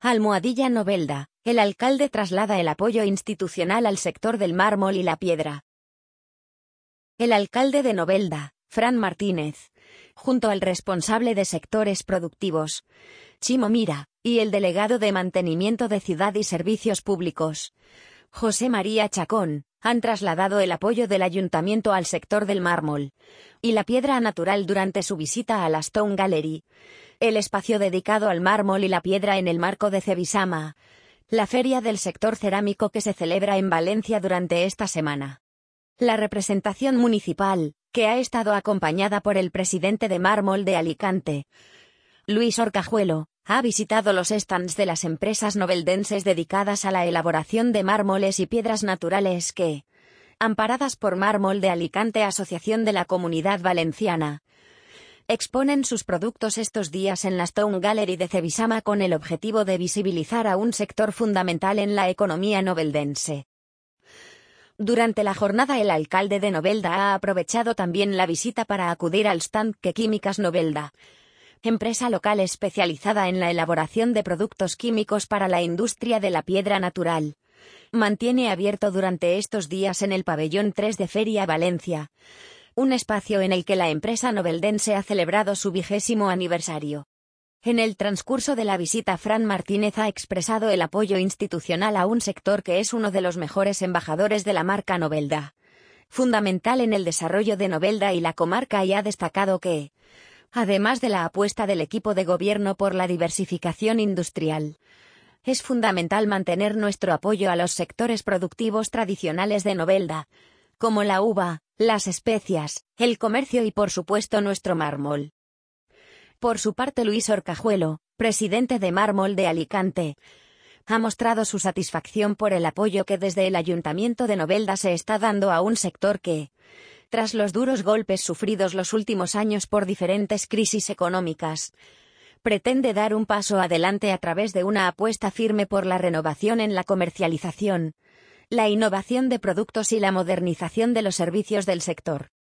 Almohadilla Novelda, el alcalde traslada el apoyo institucional al sector del mármol y la piedra. El alcalde de Novelda, Fran Martínez, junto al responsable de sectores productivos, Chimo Mira, y el delegado de Mantenimiento de Ciudad y Servicios Públicos, José María Chacón, han trasladado el apoyo del ayuntamiento al sector del mármol y la piedra natural durante su visita a la Stone Gallery, el espacio dedicado al mármol y la piedra en el marco de Cebisama, la feria del sector cerámico que se celebra en Valencia durante esta semana. La representación municipal, que ha estado acompañada por el presidente de Mármol de Alicante, Luis Orcajuelo, ha visitado los stands de las empresas noveldenses dedicadas a la elaboración de mármoles y piedras naturales que, amparadas por Mármol de Alicante, Asociación de la Comunidad Valenciana, exponen sus productos estos días en la Stone Gallery de Cebisama con el objetivo de visibilizar a un sector fundamental en la economía noveldense. Durante la jornada, el alcalde de Novelda ha aprovechado también la visita para acudir al stand que Químicas Novelda, empresa local especializada en la elaboración de productos químicos para la industria de la piedra natural, mantiene abierto durante estos días en el pabellón 3 de Feria Valencia, un espacio en el que la empresa noveldense ha celebrado su 20º aniversario. En el transcurso de la visita, Fran Martínez ha expresado el apoyo institucional a un sector que es uno de los mejores embajadores de la marca Novelda, fundamental en el desarrollo de Novelda y la comarca, y ha destacado que, además de la apuesta del equipo de gobierno por la diversificación industrial, es fundamental mantener nuestro apoyo a los sectores productivos tradicionales de Novelda, como la uva, las especias, el comercio y por supuesto nuestro mármol. Por su parte, Luis Orcajuelo, presidente de Mármol de Alicante, ha mostrado su satisfacción por el apoyo que desde el Ayuntamiento de Novelda se está dando a un sector que, tras los duros golpes sufridos los últimos años por diferentes crisis económicas, pretende dar un paso adelante a través de una apuesta firme por la renovación en la comercialización, la innovación de productos y la modernización de los servicios del sector.